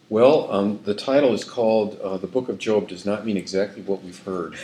Well, the title is called The Book of Job Does Not Mean Exactly What We've Heard.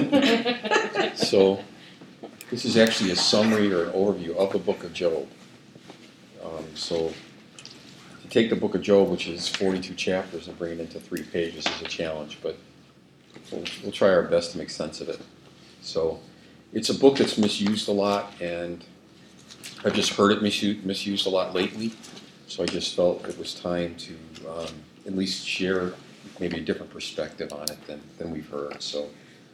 So this is actually a summary or an overview of the Book of Job. So to take the Book of Job, which is 42 chapters, and bring it into 3 pages is a challenge, but we'll try our best to make sense of it. So it's a book that's misused a lot, and I've just heard it misused a lot lately. So I just felt it was time to at least share maybe a different perspective on it than we've heard. So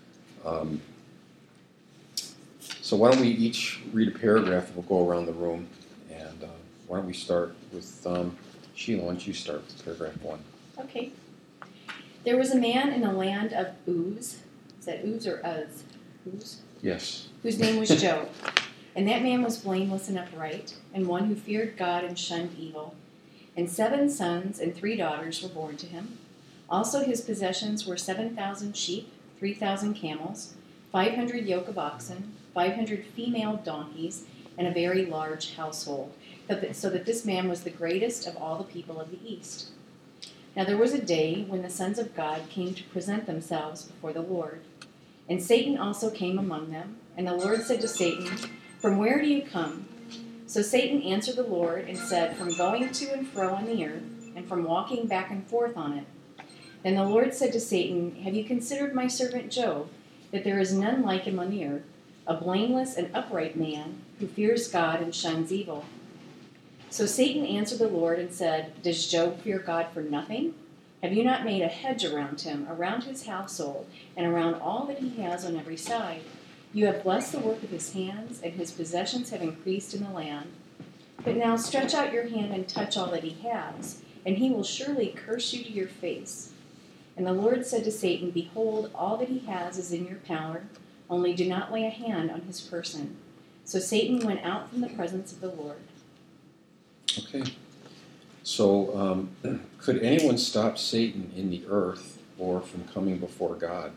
why don't we each read a paragraph and we'll go around the room. And why don't we start with Sheila, why don't you start with paragraph 1? Okay. There was a man in the land of Uz. Is that Uz or Uz? Uz? Yes. Whose name was Job. And that man was blameless and upright, and one who feared God and shunned evil. And 7 sons and 3 daughters were born to him. Also his possessions were 7,000 sheep, 3,000 camels, 500 yoke of oxen, 500 female donkeys, and a very large household, so that this man was the greatest of all the people of the East. Now there was a day when the sons of God came to present themselves before the Lord. And Satan also came among them, and the Lord said to Satan, "From where do you come?" So Satan answered the Lord and said, "From going to and fro on the earth, and from walking back and forth on it." Then the Lord said to Satan, "Have you considered my servant Job, that there is none like him on the earth, a blameless and upright man, who fears God and shuns evil?" So Satan answered the Lord and said, "Does Job fear God for nothing? Have you not made a hedge around him, around his household, and around all that he has on every side? You have blessed the work of his hands, and his possessions have increased in the land. But now stretch out your hand and touch all that he has, and he will surely curse you to your face." And the Lord said to Satan, "Behold, all that he has is in your power, only do not lay a hand on his person." So Satan went out from the presence of the Lord. Okay. So could anyone stop Satan in the earth or from coming before God?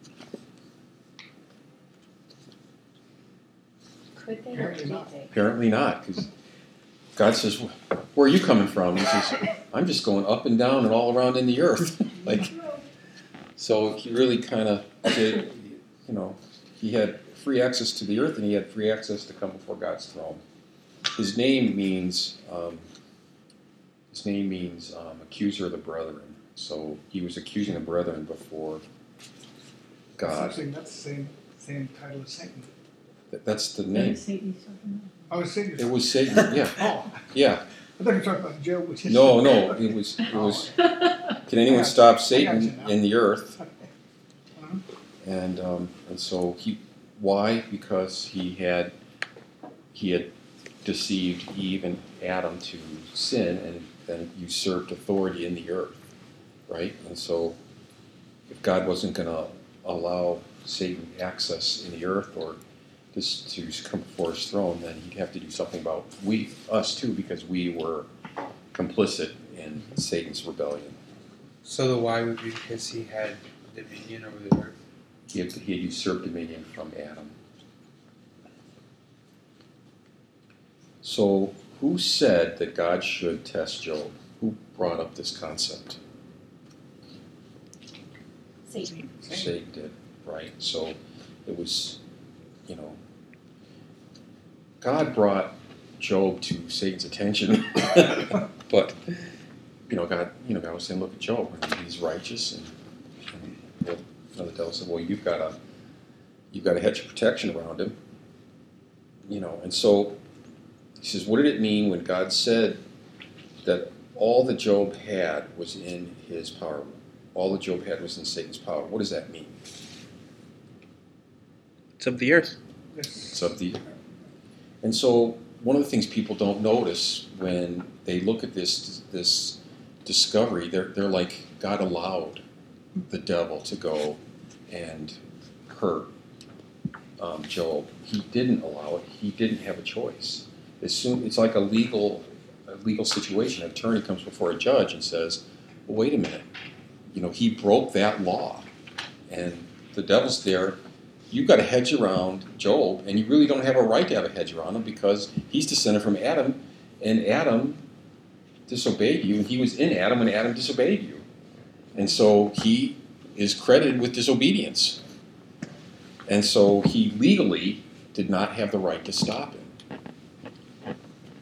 Could they or did they? Apparently not, because God says, "Where are you coming from?" He says, "I'm just going up and down and all around in the earth." So he really kind of did, he had free access to the earth and he had free access to come before God's throne. His name means accuser of the brethren. So he was accusing the brethren before God. That's the same title as Satan. That's the name. Oh, it's Satan. It was Satan. Yeah. Oh. Yeah. I thought you were talking about Job. Which is No. It was. Can anyone stop Satan in the earth? And so why? Because he had deceived Eve and Adam to sin and then usurped authority in the earth, right? And so if God wasn't going to allow Satan access in the earth or just to come before his throne, then he'd have to do something about us too, because we were complicit in Satan's rebellion. So the why would be because he had dominion over the earth? He had usurped dominion from Adam. So who said that God should test Job? Who brought up this concept? Satan. Satan did, right? So it was, God brought Job to Satan's attention, but God was saying, "Look at Job. He's righteous," and the devil said, "Well, you've got a hedge of protection around him," and so he says, "What did it mean when God said that all that Job had was in his power? All that Job had was in Satan's power. What does that mean?" It's of the earth. It's of the earth. And so one of the things people don't notice when they look at this discovery, they're like, God allowed the devil to go and hurt Job. He didn't allow it. He didn't have a choice. It's like a legal situation. An attorney comes before a judge and says, "Well, wait a minute. He broke that law, and the devil's there. You've got a hedge around Job, and you really don't have a right to have a hedge around him because he's descended from Adam, and Adam disobeyed you, and he was in Adam when Adam disobeyed you. And so he is credited with disobedience. And so he legally did not have the right to stop him.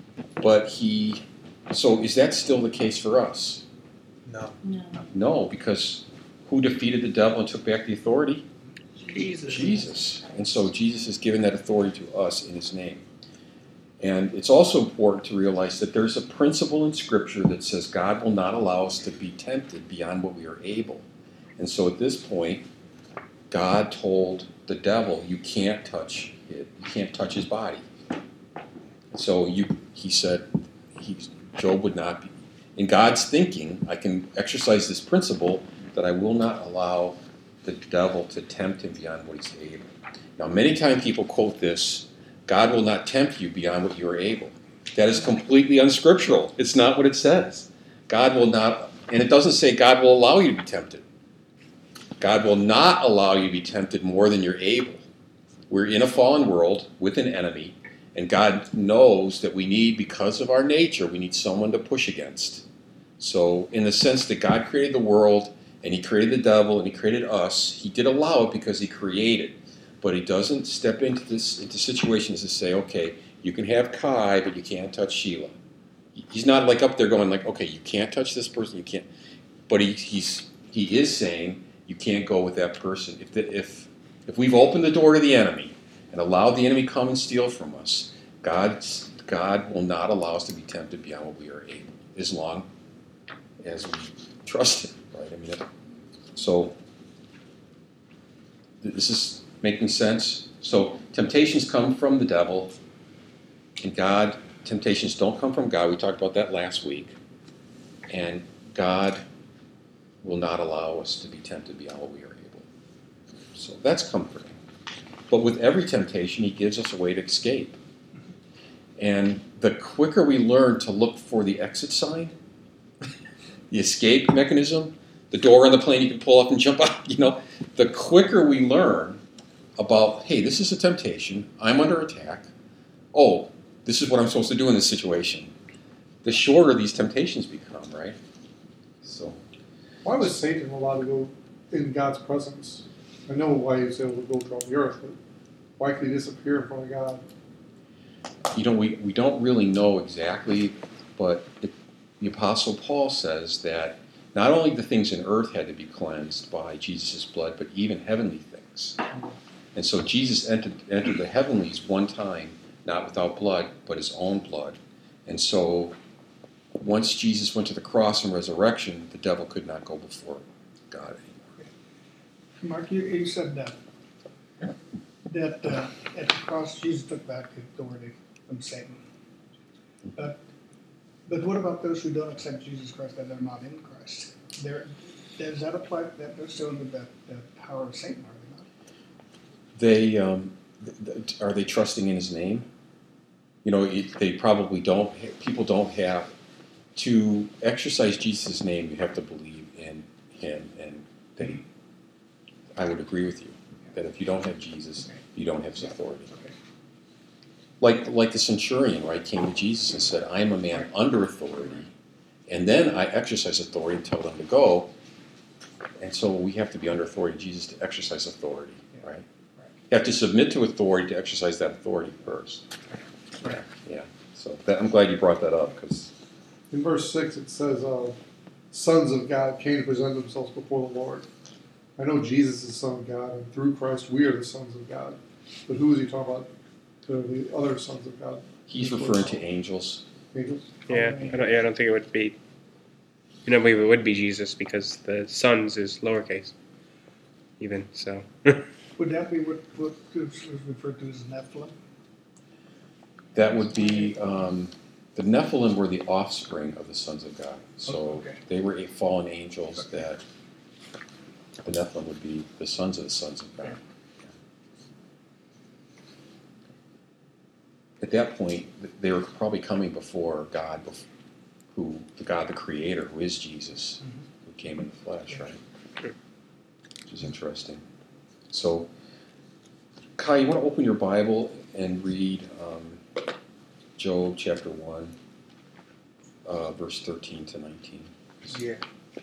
So is that still the case for us? No. No. No, because who defeated the devil and took back the authority? Jesus. Jesus. And so Jesus has given that authority to us in his name. And it's also important to realize that there's a principle in Scripture that says God will not allow us to be tempted beyond what we are able. And so at this point, God told the devil, you can't touch it. You can't touch his body. So he said Job would not be. In God's thinking, I can exercise this principle that I will not allow the devil to tempt him beyond what he's able. Now, many times people quote this, God will not tempt you beyond what you are able. That is completely unscriptural. It's not what it says. God will not, and it doesn't say God will allow you to be tempted. God will not allow you to be tempted more than you're able. We're in a fallen world with an enemy, and God knows that we need, because of our nature, we need someone to push against. So in the sense that God created the world, and he created the devil, and he created us, he did allow it because he created. But he doesn't step into situations to say, okay, you can have Kai, but you can't touch Sheila. He's not like up there going like, okay, you can't touch this person, you can't. But he is saying you can't go with that person. If we've opened the door to the enemy and allowed the enemy come and steal from us, God will not allow us to be tempted beyond what we are able, as long as we trust him. Right? I mean, so this is making sense. So temptations come from the devil, and temptations don't come from God. We talked about that last week. And God will not allow us to be tempted beyond what we are able. So that's comforting. But with every temptation, he gives us a way to escape. And the quicker we learn to look for the exit sign, the escape mechanism, the door on the plane you can pull up and jump out, the quicker we learn about, hey, this is a temptation, I'm under attack, oh, this is what I'm supposed to do in this situation, the shorter these temptations become, right? So, why was Satan allowed to go in God's presence? I know why he was able to go throughout the earth, but why could he disappear in front of God? We don't really know exactly, but the Apostle Paul says that not only the things in earth had to be cleansed by Jesus' blood, but even heavenly things. And so Jesus entered the heavenlies one time, not without blood, but his own blood. And so once Jesus went to the cross and resurrection, the devil could not go before God anymore. Mark, you said that at the cross Jesus took back the authority from Satan. But what about those who don't accept Jesus Christ, that they're not in Christ? Does that apply? That they're still under the power of Satan, are they not? Are they trusting in his name? They probably don't. People don't have to exercise Jesus' name. You have to believe in him, and I would agree with you that if you don't have Jesus, you don't have his authority. Like the centurion, right, came to Jesus and said, I am a man under authority, and then I exercise authority and tell them to go. And so we have to be under authority of Jesus to exercise authority, right? You have to submit to authority to exercise that authority first. Yeah. So I'm glad you brought that up, because in verse 6 it says, sons of God came to present themselves before the Lord. I know Jesus is the Son of God, and through Christ we are the sons of God. But who is he talking about? The other sons of God. he's referring to angels. Angels? Yeah, I don't think it would be. I don't believe it would be Jesus, because the sons is lowercase. Even so. Would that be what is referred to as Nephilim? That would be, the Nephilim were the offspring of the sons of God. So they were fallen angels that the Nephilim would be the sons of God. At that point, they were probably coming before God, the God, the Creator, who is Jesus, who came in the flesh, right? Which is interesting. So, Kai, you want to open your Bible and read Job chapter 1, verse 13 to 19. Yeah.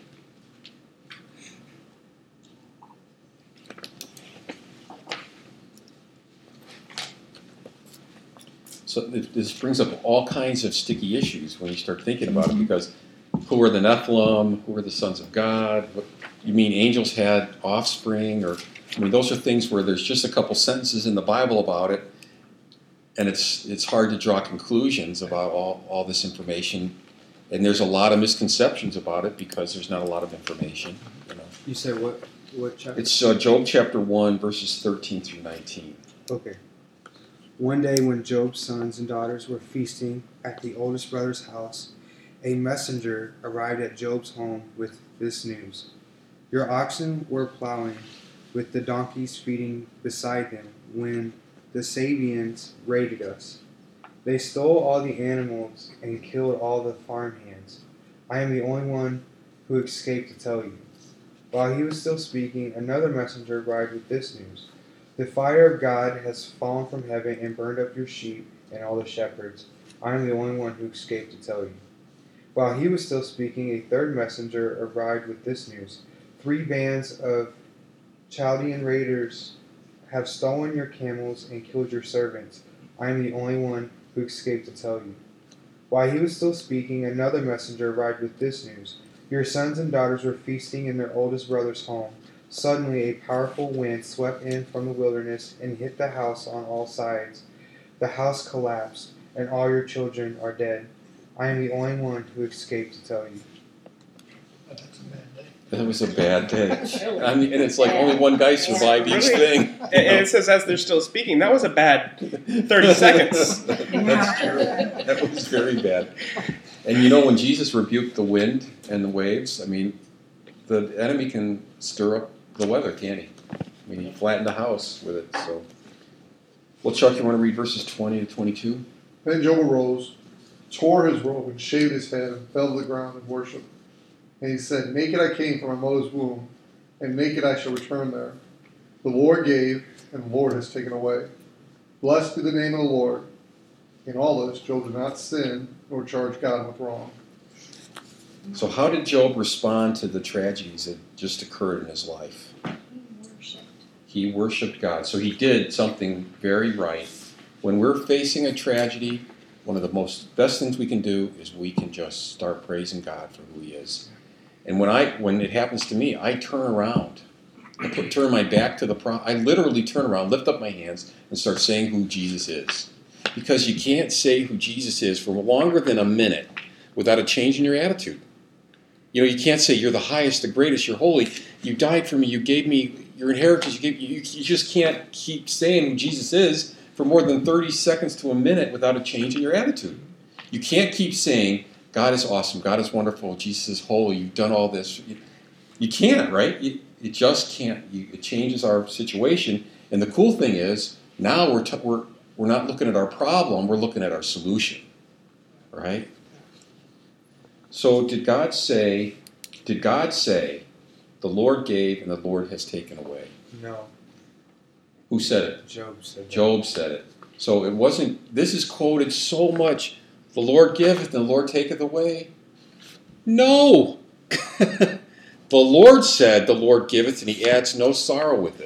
So this brings up all kinds of sticky issues when you start thinking about it, because who are the Nephilim? Who are the sons of God? What, you mean angels had offspring? Or I mean, those are things where there's just a couple sentences in the Bible about it, and it's hard to draw conclusions about all this information. And there's a lot of misconceptions about it because there's not a lot of information. You know. You said what chapter? It's Job chapter 1, verses 13 through 19. Okay. One day when Job's sons and daughters were feasting at the oldest brother's house, a messenger arrived at Job's home with this news. Your oxen were plowing, with the donkeys feeding beside them, when the Sabians raided us. They stole all the animals and killed all the farmhands. I am the only one who escaped to tell you. While he was still speaking, another messenger arrived with this news. The fire of God has fallen from heaven and burned up your sheep and all the shepherds. I am the only one who escaped to tell you. While he was still speaking, a third messenger arrived with this news. 3 bands of Chaldean raiders have stolen your camels and killed your servants. I am the only one who escaped to tell you. While he was still speaking, another messenger arrived with this news. Your sons and daughters were feasting in their oldest brother's home. Suddenly a powerful wind swept in from the wilderness and hit the house on all sides. The house collapsed, and all your children are dead. I am the only one who escaped to tell you. But that's a bad day. That was a bad day. I mean, and it's like only one guy survived each thing. And it says as they're still speaking, that was a bad 30 seconds. That's true. That was very bad. And you know, when Jesus rebuked the wind and the waves, I mean, the enemy can stir up the weather, can't he? I mean, he flattened the house with it. So, well, Chuck, you want to read verses 20 to 22? Then Job arose, tore his robe, and shaved his head, and fell to the ground and worshipped. And he said, Naked I came from my mother's womb, and naked I shall return there. The Lord gave, and the Lord has taken away. Blessed be the name of the Lord. In all this, Job did not sin, nor charge God with wrong. So how did Job respond to the tragedies that just occurred in his life? He worshiped God. So he did something very right. When we're facing a tragedy, one of the best things we can do is we can just start praising God for who he is. And when it happens to me, I turn around. I turn my back to the problem. I literally turn around, lift up my hands, and start saying who Jesus is. Because you can't say who Jesus is for longer than a minute without a change in your attitude. You know, you can't say you're the highest, the greatest, you're holy. You died for me. You gave me your inheritance. You just can't keep saying who Jesus is for more than 30 seconds to a minute without a change in your attitude. You can't keep saying God is awesome, God is wonderful, Jesus is holy, you've done all this. You can't, right? You just can't. It changes our situation. And the cool thing is, now we're not looking at our problem, we're looking at our solution, right? So did God say, the Lord gave and the Lord has taken away? No. Who said it? Job said that. Job said it. So it wasn't, this is quoted so much, the Lord giveth and the Lord taketh away. No! The Lord said the Lord giveth and he adds no sorrow with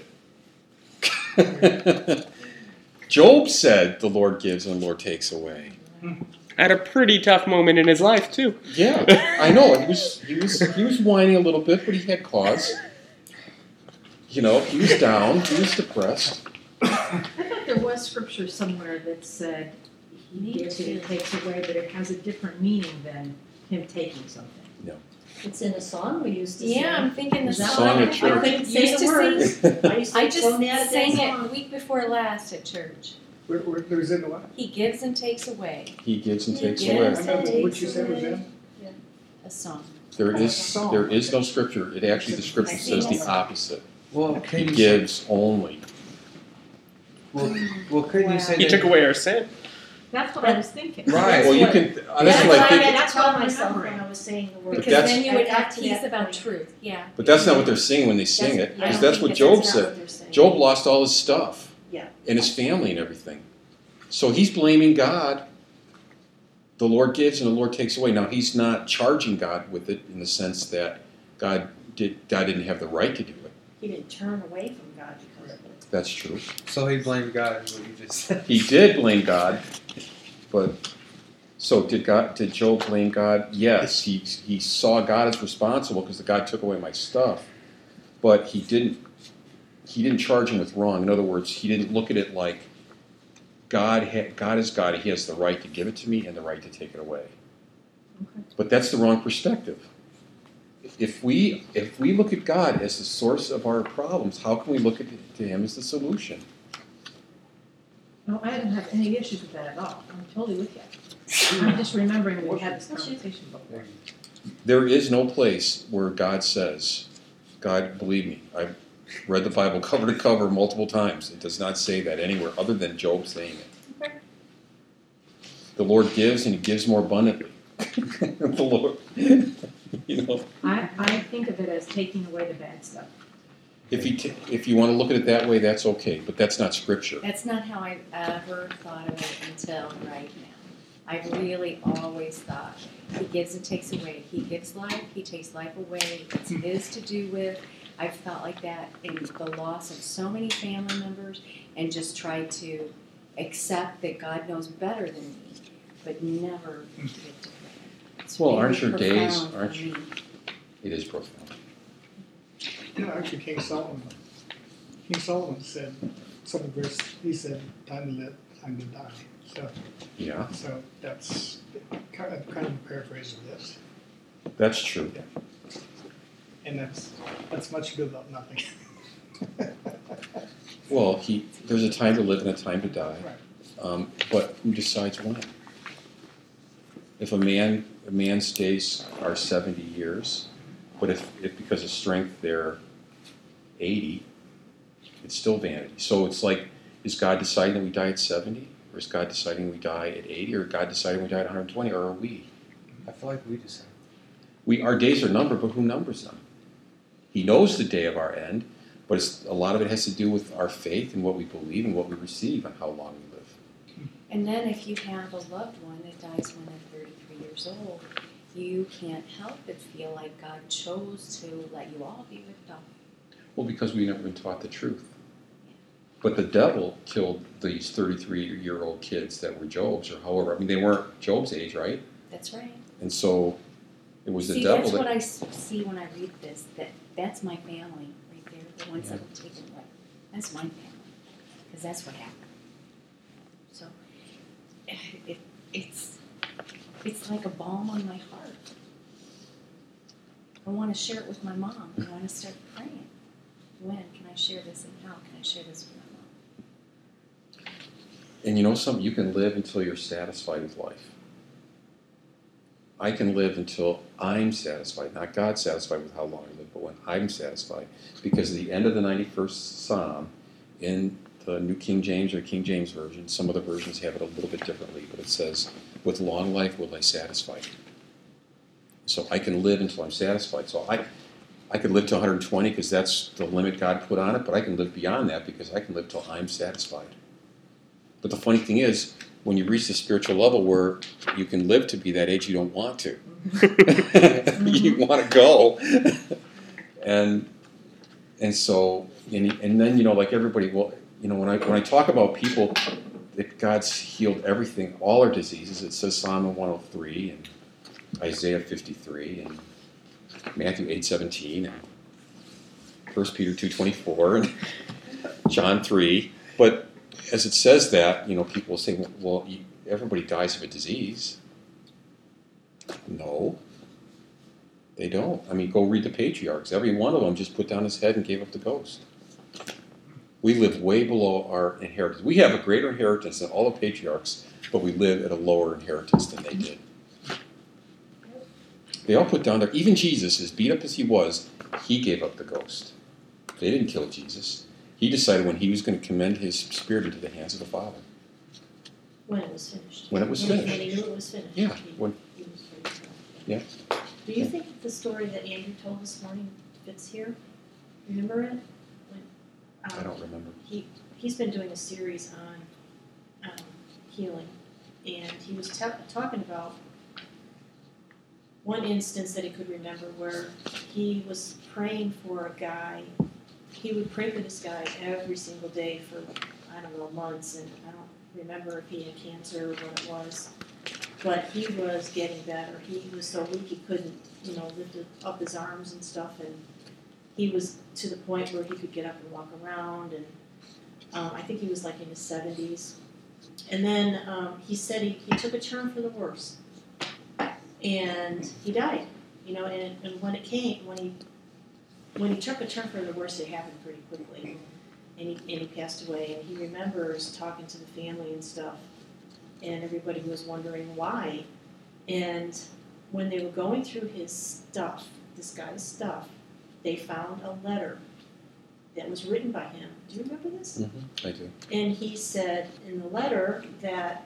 it. Job said the Lord gives and the Lord takes away. At a pretty tough moment in his life, too. Yeah, I know. He was whining a little bit, but he had cause. You know, he was down. He was depressed. I thought there was scripture somewhere that said he gives and he takes away, but it has a different meaning than him taking something. No. It's in a song we used to sing. Yeah, I'm thinking the Is that song. Song at I church. couldn't say Used the to words. sing. I used to I just so mad at that sang song. it week before last at church. Where was in the what? He gives and takes away. He gives and takes Yeah. I away. remember what you said was in. A song. There is no scripture. It actually, the scripture says the opposite. Well, He can you gives only. Well, couldn't you say He that? took away our sin. That's what I was thinking. Right. Well, you can. That's what I think. That's what I myself when I was saying the word. But Because that's- then you would I got have to peace that about point. truth. Yeah. But that's not what they're saying when they sing it. I Because don't that's think what Job that's not said. what they're saying. Job lost all his stuff. Yeah. And his family and everything. So he's blaming God. the Lord gives and the Lord takes away. Now, he's not charging God with it in the sense that God didn't have the right to do it. He didn't turn away from God because of it. That's true. So he blamed God, is what you just said. He did blame God, but so did Job blame God? Yes, he saw God as responsible because the God took away my stuff, but he didn't charge him with wrong. In other words, he didn't look at it like God is God. He has the right to give it to me and the right to take it away. Okay. But that's the wrong perspective. If we look at God as the source of our problems, how can we look to him as the solution? No, I didn't have any issues with that at all. I'm totally with you. I'm just remembering we had this conversation before. There is no place where God says, God, believe me, I've read the Bible cover to cover multiple times. It does not say that anywhere other than Job saying it. Okay. The Lord gives and he gives more abundantly. The Lord, I think of it as taking away the bad stuff. If you want to look at it that way, that's okay, but that's not scripture. That's not how I ever thought of it until right now. I really always thought he gives and takes away. He gives life, he takes life away. It's his to do with. I've felt like that in the loss of so many family members and just tried to accept that God knows better than me, but never give to him. It's Well, really aren't your days, profound aren't for you? me. It is profound. Actually, King Solomon said something very, he said, time to live, time to die. Yeah, So that's kind of a paraphrase of this. that's true. And that's much ado about nothing. Well, there's a time to live and a time to die. Right. But who decides when? If a man's days are 70 years, but if because of strength they're 80, it's still vanity. So it's like, is God deciding that we die at 70? Or is God deciding we die at 80? Or God deciding we die at 120? Or are we? I feel like we decide. Our days are numbered, but who numbers them? He knows the day of our end, but a lot of it has to do with our faith and what we believe and what we receive and how long we live. And then if you have a loved one that dies when they're 33 years old, you can't help but feel like God chose to let you all be with them. Well, because we've never been taught the truth. But the devil killed these 33-year-old kids that were Job's, or however. I mean, they weren't Job's age, right? That's right. And so it was the See, devil that's that... what I see when I read this, that's my family right there, the ones that were taken away. That's my family, because that's what happened. So it's like a balm on my heart. I want to share it with my mom. I want to start praying. When can I share this and how can I share this with my mom? And you know something? You can live until you're satisfied with life. I can live until I'm satisfied, not God satisfied with how long I live, but when I'm satisfied. Because at the end of the 91st Psalm, in the New King James or King James Version, some of the versions have it a little bit differently, but it says, with long life will I satisfy you. So I can live until I'm satisfied. So I could live to 120 because that's the limit God put on it, but I can live beyond that because I can live till I'm satisfied. But the funny thing is, when you reach the spiritual level where you can live to be that age, you don't want to. You want to go. and so, and then, like everybody, well, when I talk about people that God's healed everything, all our diseases, it says Psalm 103 and Isaiah 53 and Matthew 8:17 and 1 Peter 2:24 and John 3. But as it says that, people will say, well, everybody dies of a disease. No, they don't. I mean, go read the patriarchs. Every one of them just put down his head and gave up the ghost. We live way below our inheritance. We have a greater inheritance than all the patriarchs, but we live at a lower inheritance than they did. They all put down their... Even Jesus, as beat up as he was, he gave up the ghost. They didn't kill Jesus. He decided when he was going to commend his spirit into the hands of the Father. When it was finished. When it was When finished. he knew it was finished. Yeah. He When, was finished. yeah. Do you think the story that Andrew told this morning fits here? Remember it? I don't remember. He's been doing a series on healing, and he was talking about one instance that he could remember where he was praying for a guy. He would pray for this guy every single day for, I don't know, months, and I don't remember if he had cancer or what it was. But he was getting better. He was so weak he couldn't, lift up his arms and stuff, and he was to the point where he could get up and walk around, and I think he was like in his 70s. And then he said he took a turn for the worse, and he died. And when he took a turn for the worse, it happened pretty quickly, and he passed away. And he remembers talking to the family and stuff, and everybody was wondering why. And when they were going through his stuff, this guy's stuff, they found a letter that was written by him. Do you remember this? Mm-hmm. I do. And he said in the letter that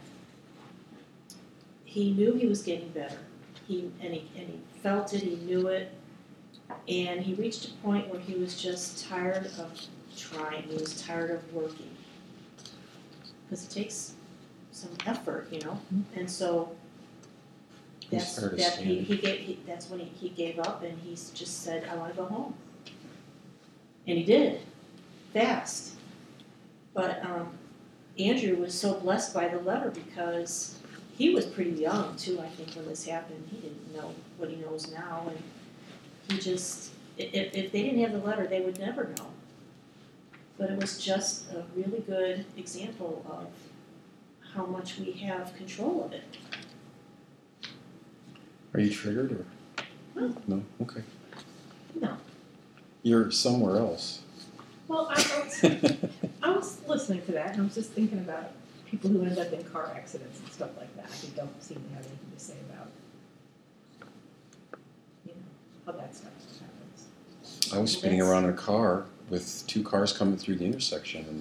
he knew he was getting better. He felt it, he knew it, and he reached a point where he was just tired of trying. He was tired of working. Because it takes some effort, And so that's when he gave up, and he just said, I want to go home. And he did, fast. But Andrew was so blessed by the letter because he was pretty young too, I think, when this happened. He didn't know what he knows now, and he just, if they didn't have the letter, they would never know. But it was just a really good example of how much we have control of it. Are you triggered or? No. No? Okay. No. You're somewhere else. Well, I was listening to that, and I was just thinking about people who end up in car accidents and stuff like that who don't seem to have anything to say about, how that stuff happens. I was spinning around in a car with two cars coming through the intersection, and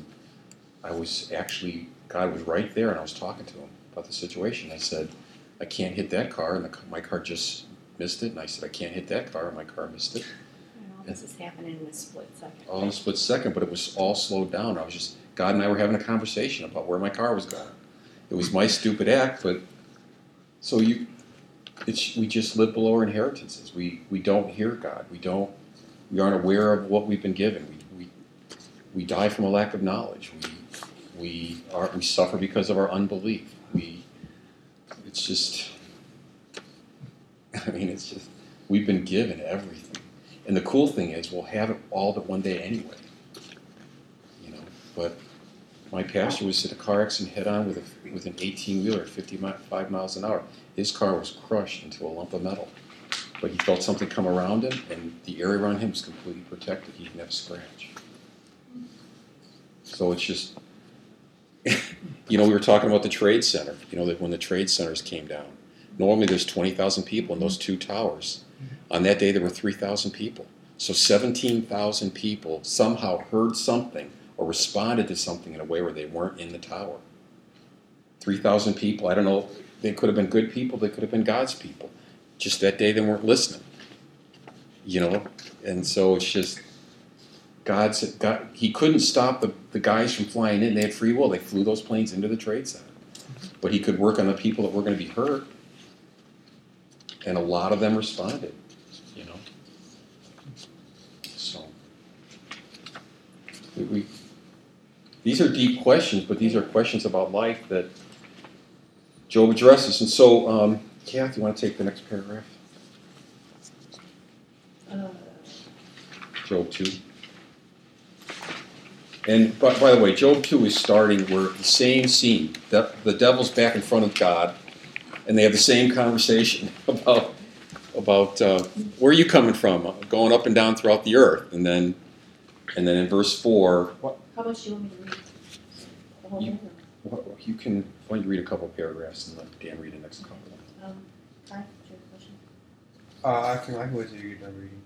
God was right there, and I was talking to him about the situation. I said, I can't hit that car, and my car just missed it, and I said, I can't hit that car, and my car missed it. This is happening in a split second. All in a split second, but it was all slowed down. God and I were having a conversation about where my car was going. It was my stupid act, but so we just live below our inheritances. We don't hear God. We aren't aware of what we've been given. We die from a lack of knowledge. We suffer because of our unbelief. We've been given everything. And the cool thing is, we'll have it all but one day anyway. But my pastor was in a car accident head-on with an 18-wheeler at 55 miles an hour. His car was crushed into a lump of metal. But he felt something come around him, and the area around him was completely protected. He didn't have a scratch. So it's just, we were talking about the Trade Center, that when the Trade Centers came down. Normally there's 20,000 people in those two towers. On that day there were 3,000 people. So 17,000 people somehow heard something or responded to something in a way where they weren't in the tower. 3,000 people, I don't know, they could have been good people, they could have been God's people. Just that day they weren't listening. And so it's just, God said, He couldn't stop the guys from flying in. They had free will. They flew those planes into the Trade Center. But He could work on the people that were going to be hurt. And a lot of them responded, So, these are deep questions, but these are questions about life that Job addresses. And so, Kath, you want to take the next paragraph? Job 2. And by the way, Job 2 is starting where the same scene. The devil's back in front of God, and they have the same conversation about where are you coming from, going up and down throughout the earth. And then in verse 4... How much do you want me to read? The whole thing? Why don't you read a couple paragraphs and let Dan read the next couple? Kai, do you have a question? I can wait till you're done reading.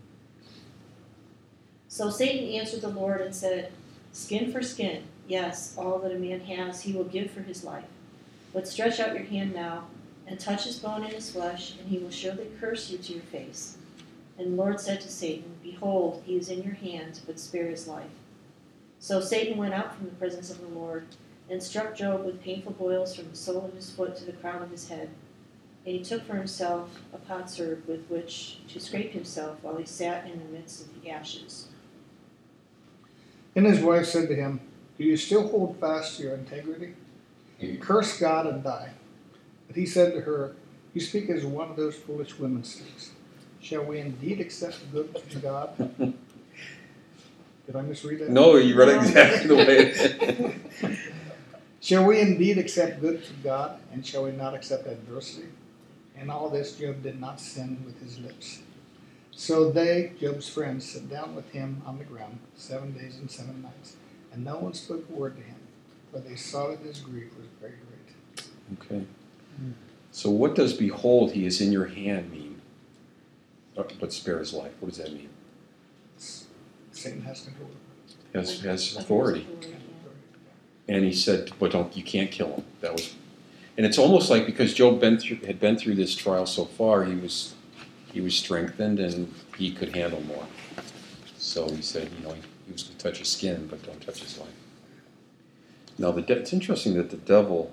So Satan answered the Lord and said, Skin for skin, yes, all that a man has he will give for his life. But stretch out your hand now, and touch his bone and his flesh, and he will surely curse you to your face. And the Lord said to Satan, Behold, he is in your hand, but spare his life. So Satan went out from the presence of the Lord, and struck Job with painful boils from the sole of his foot to the crown of his head. And he took for himself a potsherd with which to scrape himself while he sat in the midst of the ashes. And his wife said to him, "Do you still hold fast to your integrity? Curse God and die." But he said to her, "You speak as one of those foolish women speaks. Shall we indeed accept good from God?" Did I misread that? No, you read it exactly the way. Shall we indeed accept good from God, and shall we not accept adversity? And all this Job did not sin with his lips. So they, Job's friends, sat down with him on the ground 7 days and 7 nights, and no one spoke a word to him, for they saw that his grief was very great. Okay. So what does "behold, he is in your hand" mean? But spare his life. What does that mean? Satan has control. Has authority. And he said, "But you can't kill him." That was, and it's almost like because Job had been through this trial so far, he was strengthened and he could handle more. So he said, he was going to touch his skin, but don't touch his life. Now, it's interesting that the devil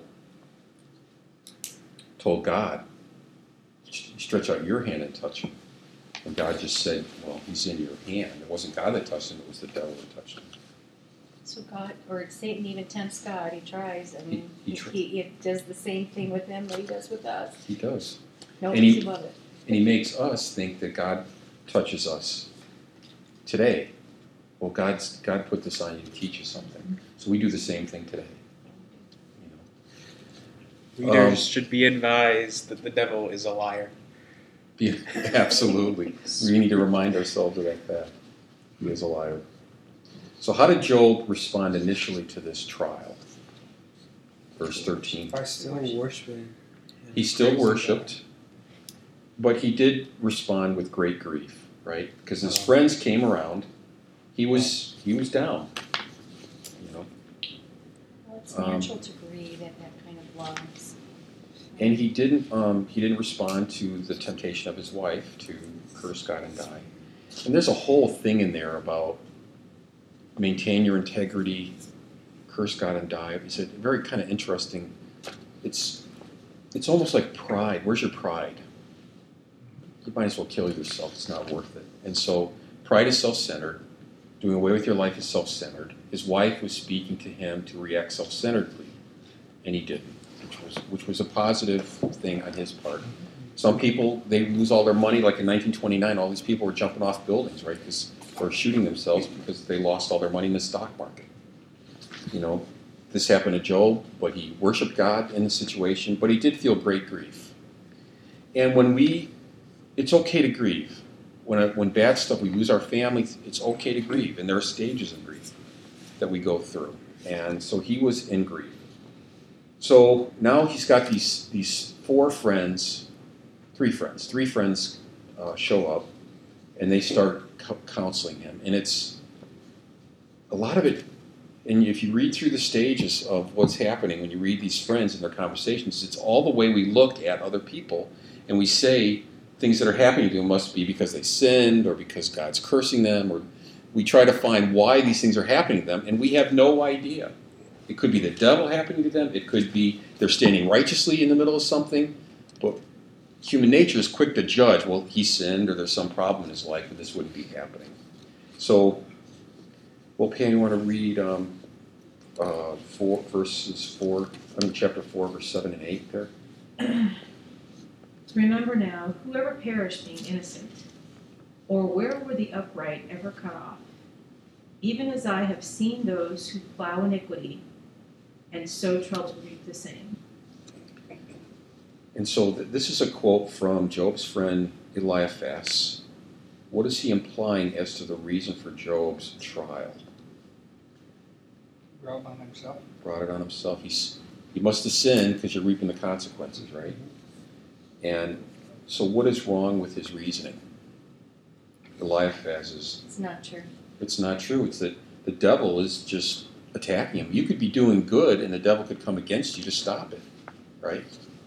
told God, "Stretch out your hand and touch him." And God just said, "Well, he's in your hand." It wasn't God that touched him, it was the devil that touched him. So God, or Satan even tempts God. He tries. I mean, He he does the same thing with him that he does with us. He does. Nobody's above it. And he makes us think that God touches us today. Well, God put this on you to teach you something. So we do the same thing today. Readers should be advised that the devil is a liar. Yeah, absolutely. We need to remind ourselves of that fact. He is a liar. So how did Job respond initially to this trial? Verse 13. By still worshiping. He still worshipped, but he did respond with great grief, right? Because his friends came around. He was down. Well, it's natural to grieve at that kind of loss. And he didn't respond to the temptation of his wife to curse God and die. And there's a whole thing in there about maintain your integrity, curse God and die. It's a very kind of interesting. It's almost like pride. Where's your pride? You might as well kill yourself. It's not worth it. And so pride is self-centered. Doing away with your life is self-centered. His wife was speaking to him to react self-centeredly, and he didn't, which was a positive thing on his part. Some people, they lose all their money, like in 1929, all these people were jumping off buildings, right, or shooting themselves because they lost all their money in the stock market. This happened to Job, but he worshiped God in the situation, but he did feel great grief. And it's okay to grieve. When bad stuff, we lose our family, it's okay to grieve, and there are stages of grief that we go through. And so he was in grief. So now he's got these three friends show up, and they start counseling him. And it's a lot of it, and if you read through the stages of what's happening, when you read these friends and their conversations, it's all the way we look at other people, and we say things that are happening to them must be because they sinned, or because God's cursing them, or we try to find why these things are happening to them, and we have no idea. It could be the devil happening to them. It could be they're standing righteously in the middle of something. But human nature is quick to judge, well, he sinned or there's some problem in his life and this wouldn't be happening. So, Pam, you want to read chapter 4, verse 7 and 8 there? Remember now, whoever perished being innocent, or where were the upright ever cut off? Even as I have seen those who plow iniquity, and sow trouble reap the same. And so this is a quote from Job's friend Eliphaz. What is he implying as to the reason for Job's trial? Brought on himself. Brought it on himself. He must have sinned because you're reaping the consequences, right? And so what is wrong with his reasoning? Eliphaz's. It's not true. It's not true. It's that the devil is just attacking him. You could be doing good and the devil could come against you to stop it, right?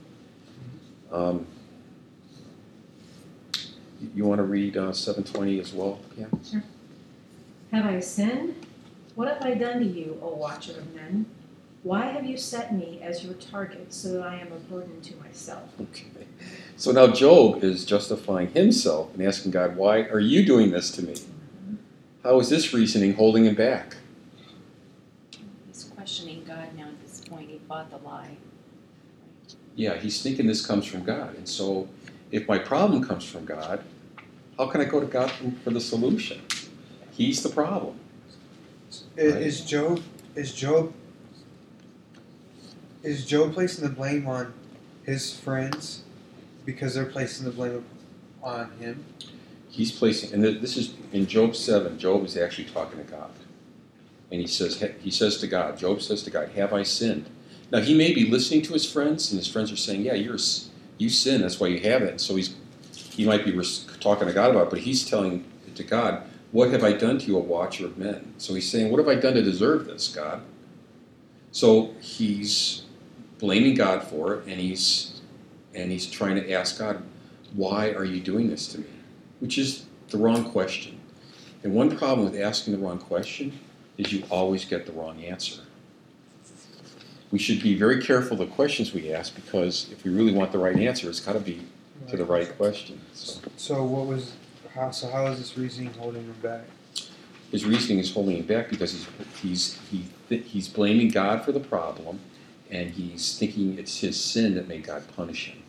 You want to read 7:20 as well, Pam? Sure. Have I sinned? What have I done to you, O watcher of men? Why have you set me as your target so that I am a burden to myself? Okay. So now Job is justifying himself and asking God, why are you doing this to me? How is this reasoning holding him back? He's questioning God now at this point. He bought the lie. Yeah, he's thinking this comes from God. And so if my problem comes from God, how can I go to God for the solution? He's the problem. Is Job placing the blame on his friends because they're placing the blame on him? He's placing, and this is in Job 7, Job is actually talking to God. And he says to God, Job says to God, have I sinned? Now he may be listening to his friends, and his friends are saying, yeah, you sin, that's why you have it. And so he might be talking to God about it, but he's telling it to God, what have I done to you, a watcher of men? So he's saying, what have I done to deserve this, God? So he's blaming God for it, and he's trying to ask God, why are you doing this to me? Which is the wrong question. And one problem with asking the wrong question is you always get the wrong answer. We should be very careful the questions we ask, because if we really want the right answer, it's got to be to the right question. So how is this reasoning holding him back? His reasoning is holding him back because he's blaming God for the problem, and he's thinking it's his sin that made God punish him.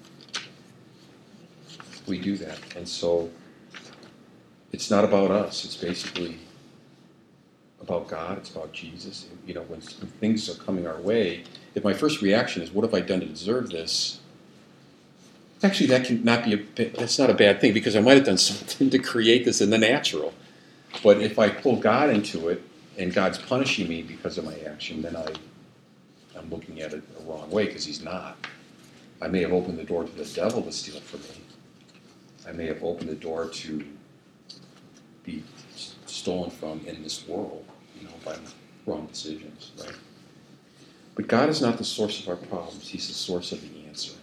We do that, and so it's not about us. It's basically about God. It's about Jesus. You know, when things are coming our way, if my first reaction is, "What have I done to deserve this?" Actually, that's not a bad thing, because I might have done something to create this in the natural. But if I pull God into it, and God's punishing me because of my action, then I'm looking at it the wrong way, because He's not. I may have opened the door to the devil to steal from me. I may have opened the door to be stolen from in this world, by wrong decisions, right? But God is not the source of our problems. He's the source of the answer.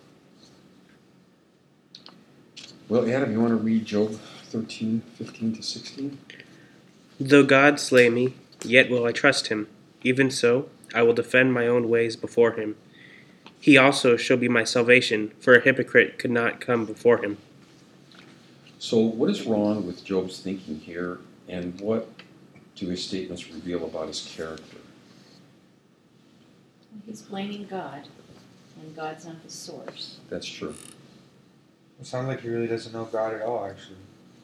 Well, Adam, you want to read Job 13, 15 to 16? Though God slay me, yet will I trust him. Even so, I will defend my own ways before him. He also shall be my salvation, for a hypocrite could not come before him. So what is wrong with Job's thinking here, and what do his statements reveal about his character? He's blaming God, and God's not the source. That's true. It sounds like he really doesn't know God at all, actually.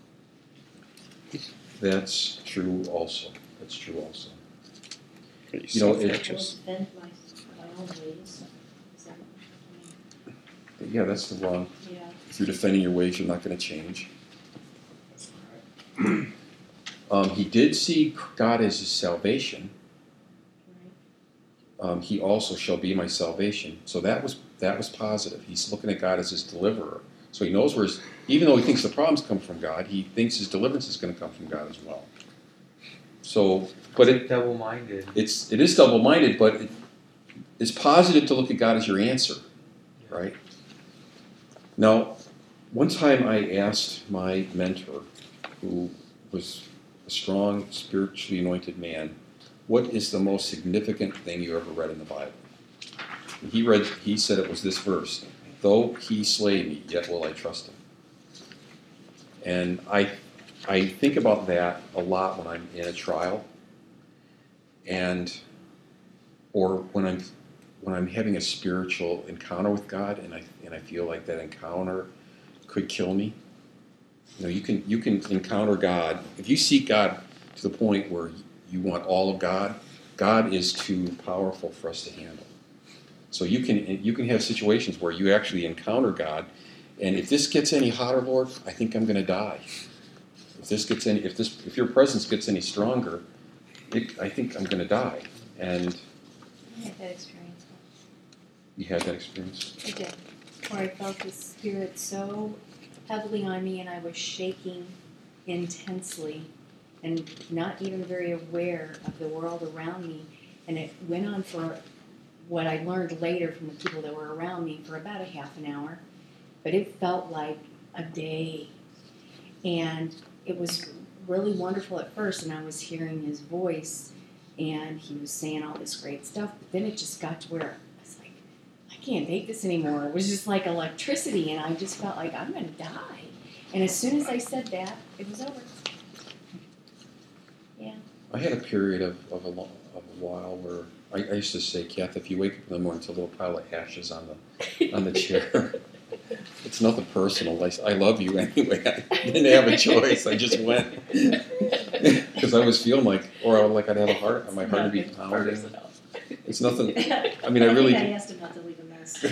That's true also. Pretty You know, I will self-righteous. defend my own ways. Is that, Yeah, that's the wrong. yeah. If you're defending your ways, you're not going to change. He did see God as his salvation. Right. He also shall be my salvation. So that was positive. He's looking at God as his deliverer. So he knows even though he thinks the problems come from God, he thinks his deliverance is going to come from God as well. So, but It's double-minded. it is double-minded, but it's positive to look at God as your answer, right? Now, one time I asked my mentor, who was a strong, spiritually anointed man, what is the most significant thing you ever read in the Bible? And he said it was this verse, though he slay me, yet will I trust him. And I think about that a lot when I'm in a trial, or when I'm having a spiritual encounter with God, and I feel like that encounter could kill me. You can encounter God if you seek God to the point where you want all of God. God is too powerful for us to handle. So you can have situations where you actually encounter God, and if this gets any hotter, Lord, I think I'm going to die. If your presence gets any stronger, I think I'm going to die. And I had that experience. you had that experience. I did. Where I felt the Spirit so heavily on me, and I was shaking intensely and not even very aware of the world around me. And it went on for what I learned later from the people that were around me for about a half an hour. But it felt like a day. And it was really wonderful at first, and I was hearing his voice, and he was saying all this great stuff. But then it just got to where I was like, I can't take this anymore. It was just like electricity, and I just felt like I'm going to die. And as soon as I said that, it was over. Yeah. I had a period of a while where I used to say, Kath, if you wake up in the morning, it's a little pile of ashes on the chair. It's nothing personal. I love you anyway. I didn't have a choice. I just went because I was feeling like, I'd have my heart would be pounding. It's nothing. I mean, I really. I asked him not to leave a mess.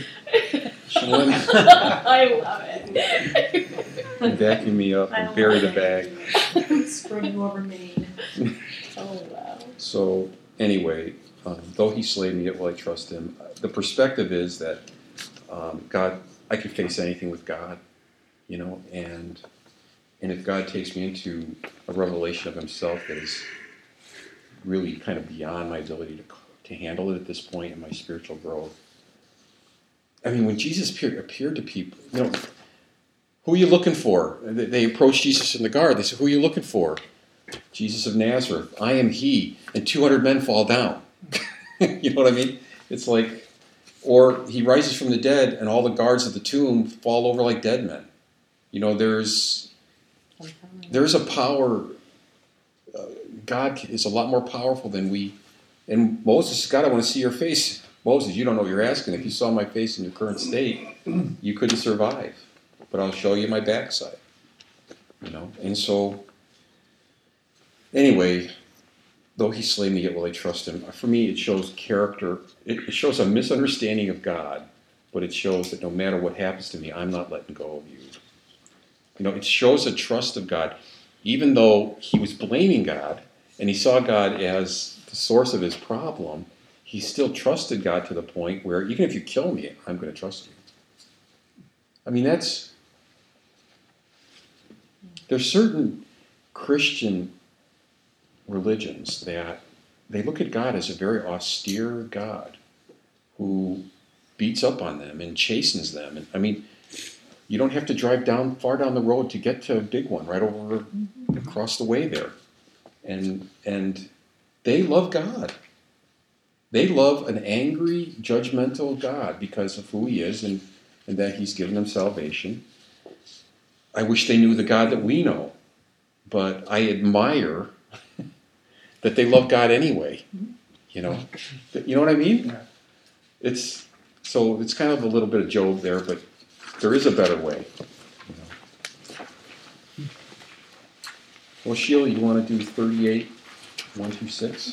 I love it. Vacuum me up and bury the bag. Scrubbing over Maine. Oh, wow. So anyway, though he slayed me, yet will I trust him. The perspective is that God, I can face anything with God, and if God takes me into a revelation of Himself that is really kind of beyond my ability to handle it at this point in my spiritual growth. I mean, when Jesus appeared to people, who are you looking for? They approached Jesus in the garden. They said, who are you looking for? Jesus of Nazareth. I am He. And 200 men fall down. You know what I mean? It's like, or He rises from the dead and all the guards of the tomb fall over like dead men. There's a power. God is a lot more powerful than we. And Moses said, God, I want to see your face. Moses, you don't know what you're asking. If you saw my face in your current state, you couldn't survive. But I'll show you my backside. And so, anyway, though He slay me, yet will I trust Him. For me, it shows character. It shows a misunderstanding of God, but it shows that no matter what happens to me, I'm not letting go of you. It shows a trust of God. Even though he was blaming God, and he saw God as the source of his problem, he still trusted God to the point where, even if you kill me, I'm going to trust you. I mean, there's certain Christian religions that they look at God as a very austere God who beats up on them and chastens them. And I mean, you don't have to drive far down the road to get to a big one right over across the way there. And they love God. They love an angry, judgmental God because of who He is and that He's given them salvation. I wish they knew the God that we know, but I admire that they love God anyway. You know what I mean? Yeah. It's kind of a little bit of Job there, but there is a better way. Well, Sheila, you want to do 38, 1-6?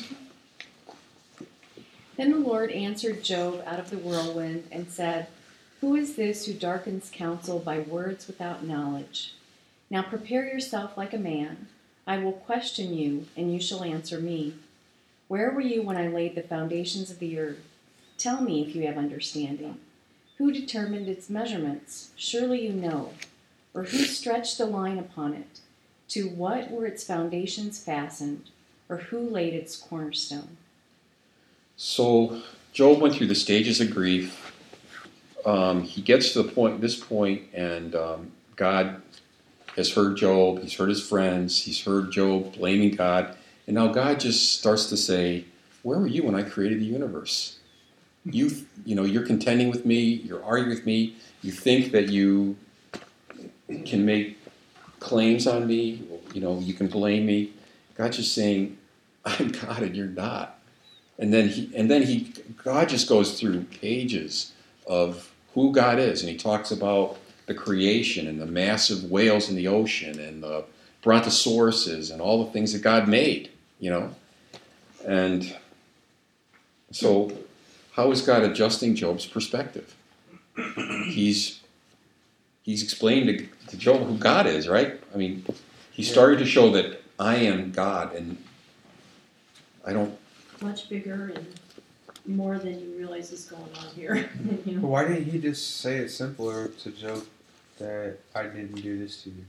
Then the Lord answered Job out of the whirlwind and said, "Who is this who darkens counsel by words without knowledge? Now prepare yourself like a man. I will question you, and you shall answer me. Where were you when I laid the foundations of the earth? Tell me if you have understanding. Who determined its measurements? Surely you know. Or who stretched the line upon it? To what were its foundations fastened? Or who laid its cornerstone?" So Job went through the stages of grief. He gets to this point, and God has heard Job. He's heard his friends. He's heard Job blaming God. And now God just starts to say, where were you when I created the universe? You're contending with me. You're arguing with me. You think that you can make claims on me. You can blame me. God's just saying, I'm God and you're not. And then God just goes through pages of who God is, and He talks about the creation and the massive whales in the ocean and the brontosauruses and all the things that God made, And so how is God adjusting Job's perspective? He's explained to Job who God is, right? I mean, he started to show that I am God, and I don't... Much bigger and more than you realize is going on here. But why didn't He just say it simpler to Job that I didn't do this to you?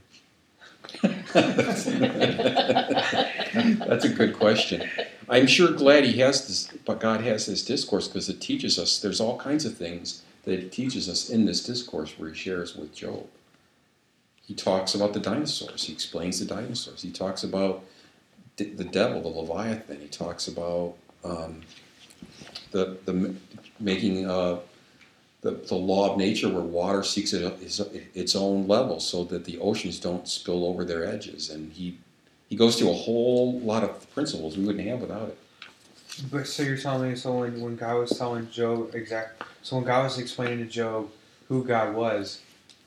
That's a good question. I'm sure glad He has this, but God has this discourse because it teaches us. There's all kinds of things that it teaches us in this discourse where He shares with Job. He talks about the dinosaurs. He explains the dinosaurs. He talks about the devil, the Leviathan. He talks about the making the law of nature where water seeks its own level so that the oceans don't spill over their edges. And he goes through a whole lot of principles we wouldn't have without it. But so you're telling me, so when God was telling Job so when God was explaining to Job who God was,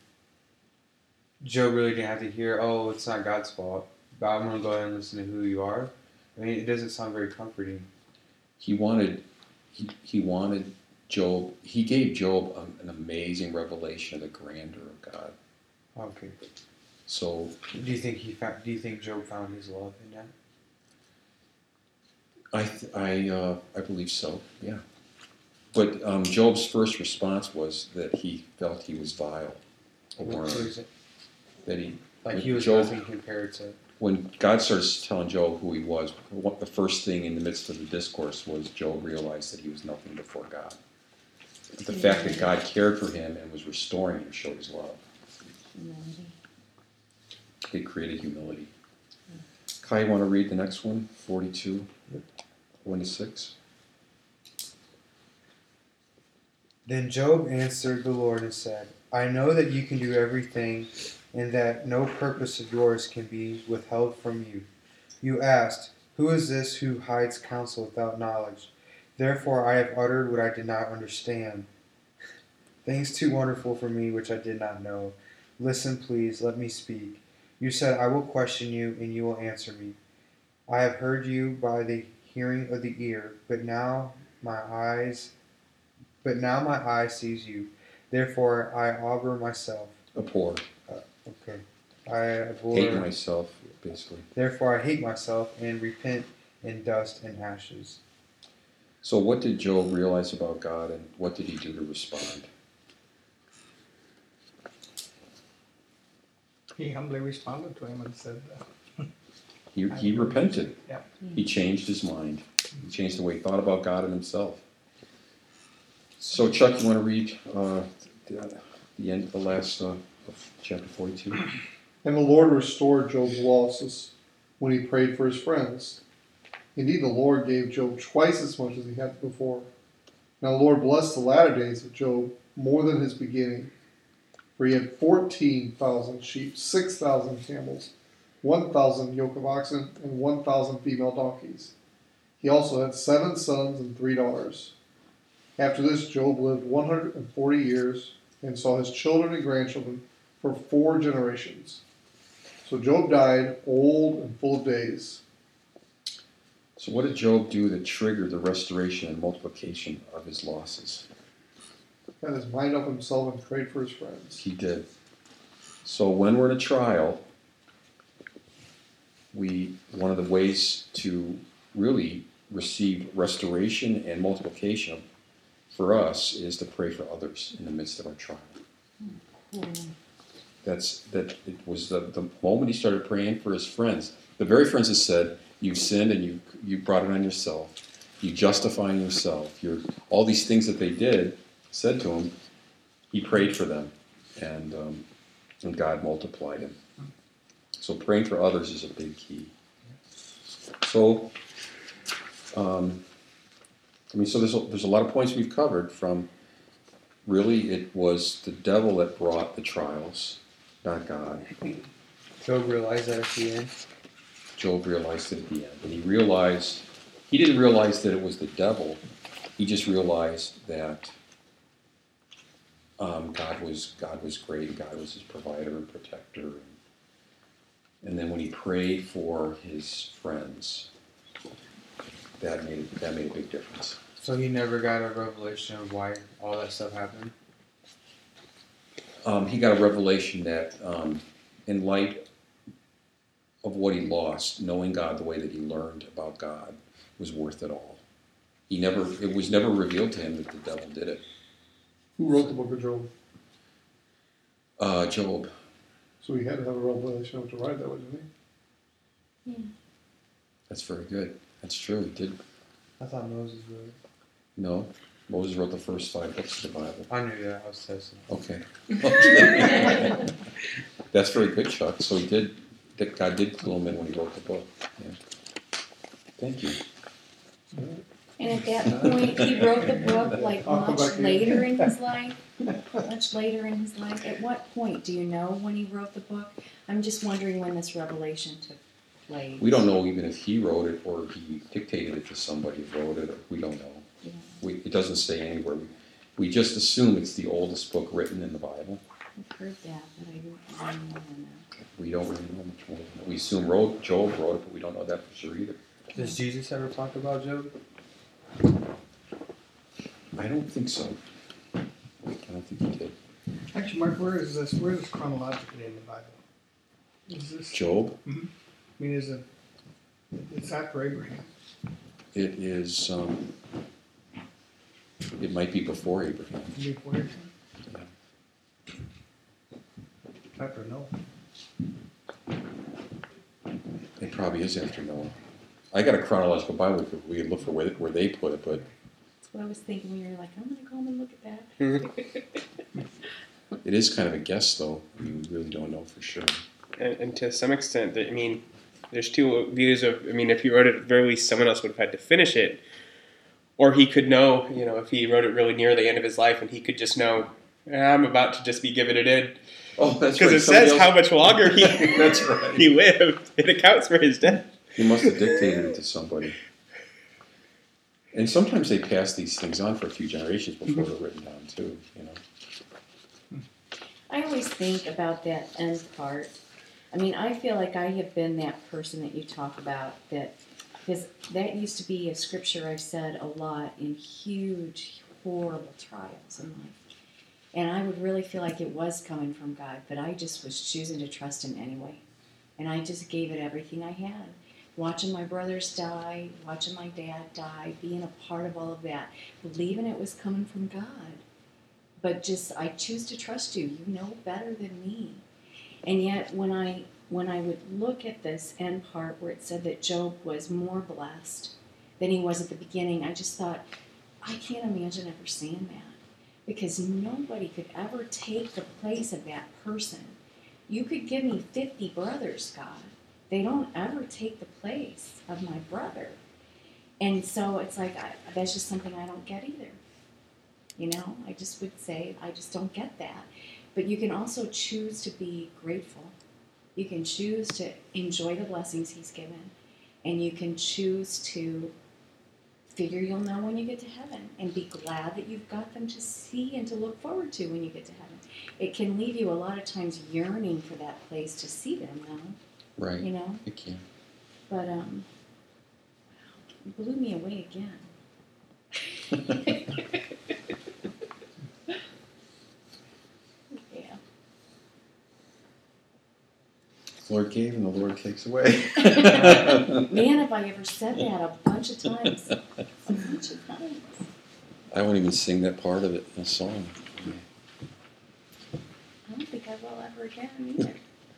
Job really didn't have to hear, oh, it's not God's fault, but I'm going to go ahead and listen to who you are. I mean, it doesn't sound very comforting. He wanted Job. He gave Job an amazing revelation of the grandeur of God. Okay. So, Do you think Job found his love in that? I believe so. Yeah. But Job's first response was that he felt he was vile, or What is it? that he Like he was Job, nothing compared to. when God starts telling Job who he was, the first thing in the midst of the discourse was Job realized that he was nothing before God. But the fact that God cared for him and was restoring him showed his love. Humility. It created humility. Kai, you want to read the next one? 42, 1-6. Then Job answered the Lord and said, I know that you can do everything, and that no purpose of yours can be withheld from you. You asked, who is this who hides counsel without knowledge? Therefore I have uttered what I did not understand. Things too wonderful for me which I did not know. Listen, please, let me speak. You said, I will question you, and you will answer me. I have heard you by the hearing of the ear, but now my eye sees you. Therefore I abhor myself. Abhor. Okay. I abhor. Hate myself, basically. Therefore I hate myself and repent in dust and ashes. So what did Job realize about God, and what did he do to respond? He humbly responded to him and said, He repented. Yeah. He changed his mind. He changed the way he thought about God and himself. So Chuck, you want to read the end, the last of chapter 42? And the Lord restored Job's losses when he prayed for his friends. Indeed, the Lord gave Job twice as much as he had before. Now the Lord blessed the latter days of Job more than his beginning. For he had 14,000 sheep, 6,000 camels, 1,000 yoke of oxen, and 1,000 female donkeys. He also had 7 sons and 3 daughters. After this, Job lived 140 years and saw his children and grandchildren for 4 generations. So Job died old and full of days. So what did Job do that triggered the restoration and multiplication of his losses? Got his mind up himself and prayed for his friends. He did. So when we're in a trial, one of the ways to really receive restoration and multiplication for us is to pray for others in the midst of our trial. It was the moment he started praying for his friends. The very friends that said, "You've sinned and you brought it on yourself. You justifying yourself. All these things that they did said to him." He prayed for them, and God multiplied him. So praying for others is a big key. So, so there's a lot of points we've covered from. Really, it was the devil that brought the trials, not God. Job realized that at the end. Job realized it at the end. And he didn't realize that it was the devil. He just realized that God was great, and God was his provider and protector. And then when he prayed for his friends, that made a big difference. So he never got a revelation of why all that stuff happened? He got a revelation that in light of what he lost, knowing God the way that he learned about God was worth it all. It was never revealed to him that the devil did it. Who wrote the book of Job? Job. So he had to have a revelation of to write that, didn't he? Yeah. That's very good. That's true. He did. I thought Moses wrote it. No, Moses wrote the first 5 books of the Bible. I knew that. I was testing. Okay. That's very good, Chuck. So God did clue him in when he wrote the book. Yeah. Thank you. And at that point, he wrote the book like I'll come much back to you. later in his life. Much later in his life. At what point do you know when he wrote the book? I'm just wondering when this revelation took place. We don't know even if he wrote it or he dictated it to somebody who wrote it. Or we don't know. Yeah, It doesn't say anywhere. We just assume it's the oldest book written in the Bible. I've heard that, but I don't really know than that. We don't really know much more than that. We assume Job wrote it, but we don't know that for sure either. Does Jesus ever talk about Job? I don't think so. I don't think he did. Actually, Mark, where is this chronologically in the Bible? Is this? Job? I mean, is it? It's after Abraham. It is. It might be before Abraham. Before Abraham. After Noah. It probably is after Noah. I got a chronological Bible. We could look for where they put it, but That's what I was thinking when you were like, I'm going to go home and look at that. it is kind of a guess, though. I mean, we really don't know for sure. And to some extent, I mean, there's two views of, I mean, if he wrote it, at the very least, someone else would have had to finish it. Or he could know, you know, if he wrote it really near the end of his life and he could just know, I'm about to just be giving it in. Oh, that's Because right. it says how much longer he, That's right. he lived. It accounts for his death. He must have dictated it to somebody. And sometimes they pass these things on for a few generations before they're written down, too, you know. I always think about that end part. I mean, I feel like I have been that person that you talk about, because that used to be a scripture I've said a lot in huge, horrible trials in life. And I would really feel like it was coming from God, but I just was choosing to trust Him anyway. And I just gave it everything I had. Watching my brothers die, watching my dad die, being a part of all of that, believing it was coming from God. But just, I choose to trust you. You know better than me. And yet, when I would look at this end part where it said that Job was more blessed than he was at the beginning, I just thought, I can't imagine ever seeing that. Because nobody could ever take the place of that person. You could give me 50 brothers, God. They don't ever take the place of my brother. And so it's like, that's just something I don't get either. You know, I just would say, I just don't get that. But you can also choose to be grateful. You can choose to enjoy the blessings He's given. And you can choose to figure you'll know when you get to heaven and be glad that you've got them to see and to look forward to when you get to heaven. It can leave you a lot of times yearning for that place to see them, though. Right. You know? It can. But, it blew me away again. Yeah. The Lord gave and the Lord takes away. Man, have I ever said that a bunch of times. A bunch of times. I won't even sing that part of it in a song. I don't think I will ever again either.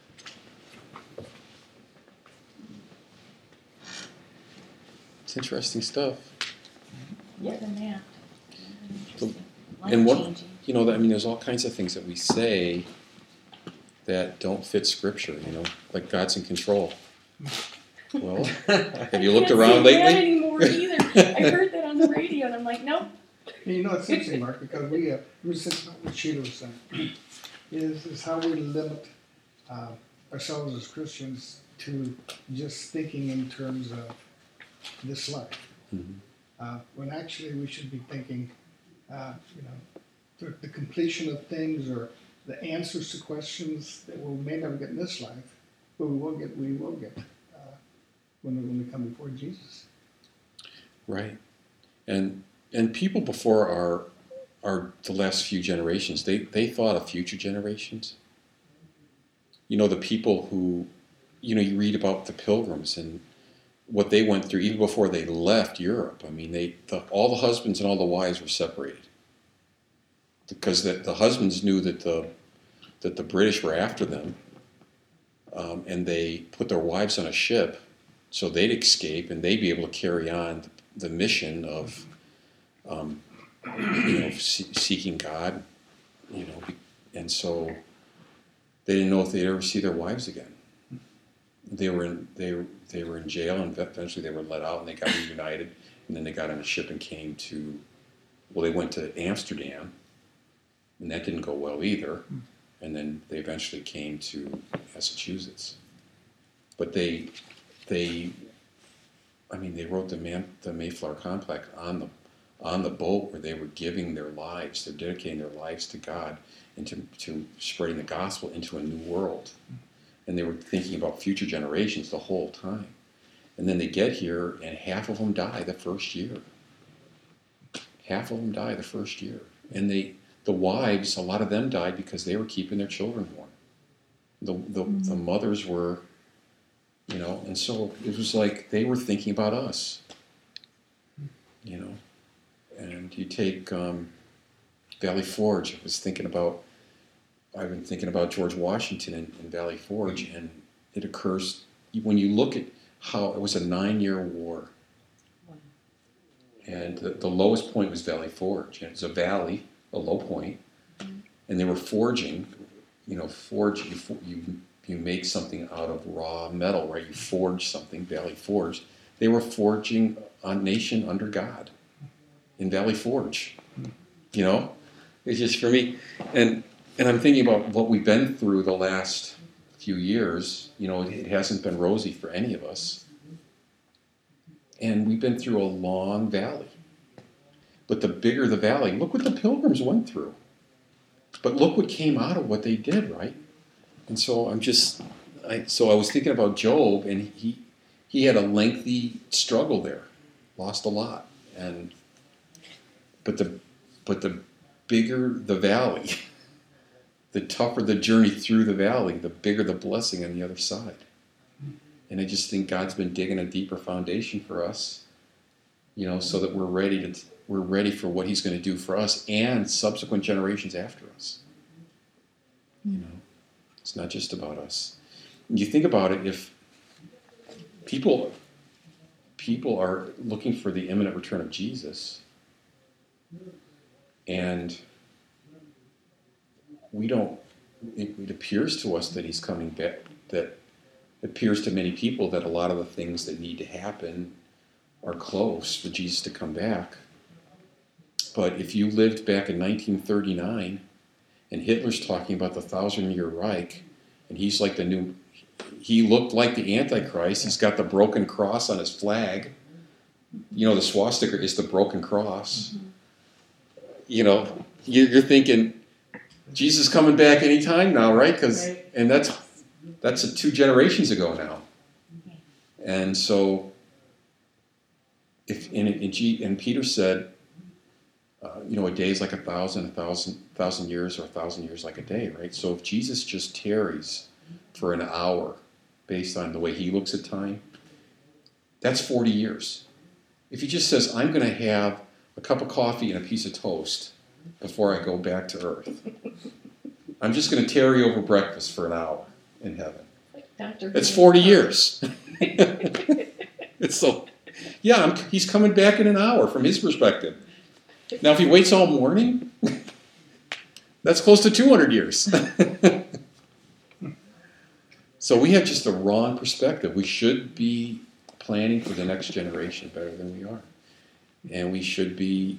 It's interesting stuff. More than that. And what, Life-changing. you know, I mean, there's all kinds of things that we say that don't fit Scripture, you know, like God's in control. Well, have you looked around I can't lately? say that anymore either. I heard that on the radio, and I'm like, nope. You know, it's interesting, Mark, because we were thinking about what Sheila was saying, is how we limit ourselves as Christians to just thinking in terms of this life. Mhm. When actually we should be thinking, the completion of things or the answers to questions that we may never get in this life, but we will get when we come before Jesus. Right. And people before the last few generations, they thought of future generations. You know, the people who, you know, you read about the Pilgrims and what they went through even before they left Europe. I mean, all the husbands and all the wives were separated because the husbands knew that the British were after them, and they put their wives on a ship so they'd escape and they'd be able to carry on the mission of seeking God, you know, and so they didn't know if they'd ever see their wives again. they were in jail, and eventually they were let out, and they got reunited, and then they got on a ship and came to, well, they went to Amsterdam, and that didn't go well either, and then they eventually came to Massachusetts. But they wrote the Mayflower Compact on the boat, where they were giving their lives, they're dedicating their lives to God and to spreading the gospel into a new world. And they were thinking about future generations the whole time. And then they get here, and half of them die the first year. Half of them die the first year. And the wives, a lot of them died because they were keeping their children warm. The mothers were, and so it was like they were thinking about us, And you take Valley Forge. I've been thinking about George Washington in Valley Forge, and it occurs when you look at how it was a 9-year war. And the lowest point was Valley Forge. And it was a valley, a low point, and they were forging. Forge, you make something out of raw metal, right? You forge something, Valley Forge. They were forging a nation under God in Valley Forge. It's just for me. And I'm thinking about what we've been through the last few years. It hasn't been rosy for any of us. And we've been through a long valley. But the bigger the valley, look what the Pilgrims went through. But look what came out of what they did, right? And so I was thinking about Job, and he had a lengthy struggle there, lost a lot. But the bigger the valley, the tougher the journey through the valley, the bigger the blessing on the other side. And I just think God's been digging a deeper foundation for us, so that we're ready for what He's going to do for us and subsequent generations after us. It's not just about us. You think about it, if people are looking for the imminent return of Jesus, and it appears to us that He's coming back, that it appears to many people that a lot of the things that need to happen are close for Jesus to come back. But if you lived back in 1939, and Hitler's talking about the 1,000-year Reich, and he's like he looked like the Antichrist. He's got the broken cross on his flag. The swastika is the broken cross. You're thinking, Jesus is coming back anytime now, right? And that's 2 generations ago now. And so, and Peter said, a day is like 1,000 years, or 1,000 years like a day, right? So if Jesus just tarries for an hour, based on the way He looks at time, that's 40 years. If He just says, I'm going to have a cup of coffee and a piece of toast before I go back to earth, I'm just going to tarry over breakfast for an hour in heaven. It's 40 years. It's so, He's coming back in an hour from His perspective. Now, if He waits all morning, that's close to 200 years. So we have just a wrong perspective. We should be planning for the next generation better than we are. And we should be,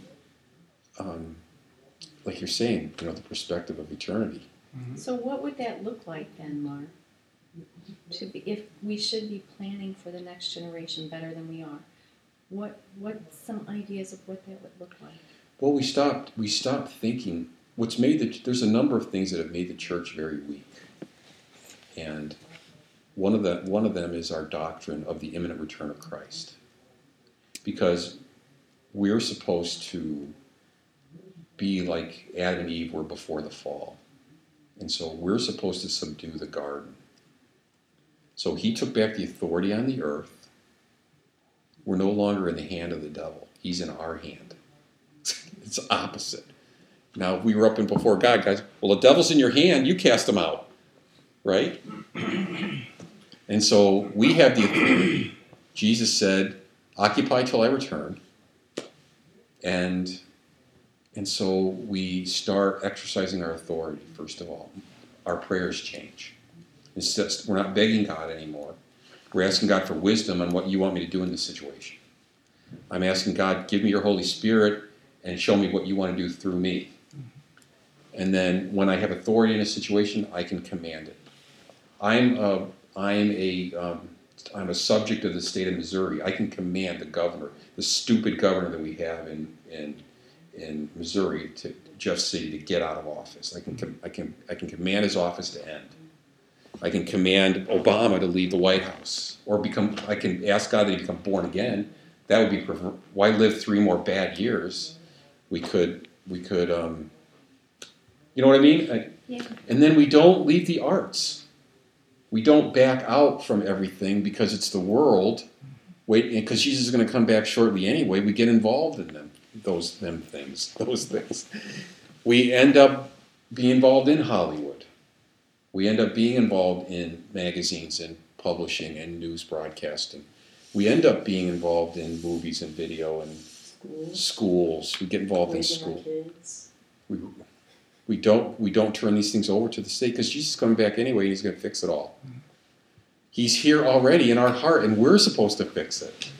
like you're saying, the perspective of eternity. So what would that look like then, Mark? If we should be planning for the next generation better than we are, what's some ideas of what that would look like? Well, we stopped thinking. There's a number of things that have made the church very weak, and one of them is our doctrine of the imminent return of Christ, because we're supposed to be like Adam and Eve were before the fall, and so we're supposed to subdue the garden. So He took back the authority on the earth. We're no longer in the hand of the devil. He's in our hand. It's opposite. Now, if we were up and before God, guys, well, the devil's in your hand, you cast him out, right? And so we have the authority. Jesus said, occupy till I return. And so we start exercising our authority, first of all. Our prayers change. We're not begging God anymore. We're asking God for wisdom on what you want me to do in this situation. I'm asking God, give me your Holy Spirit and show me what you want to do through me. And then when I have authority in a situation, I can command it. I'm a subject of the state of Missouri. I can command the governor, the stupid governor that we have in Missouri, to Jeff City, to get out of office. I can command his office to end. I can command Obama to leave the White House, or I can ask God that he become born again. That would be why live 3 more bad years? We could. You know what I mean? Yeah. And then we don't leave the arts. We don't back out from everything because it's the world. Because Jesus is going to come back shortly anyway. We get involved in those things. We end up being involved in Hollywood. We end up being involved in magazines and publishing and news broadcasting. We end up being involved in movies and video and schools. We get involved in Raising our school. kids. We don't turn these things over to the state because Jesus is coming back anyway. He's going to fix it all. He's here already in our heart, and we're supposed to fix it.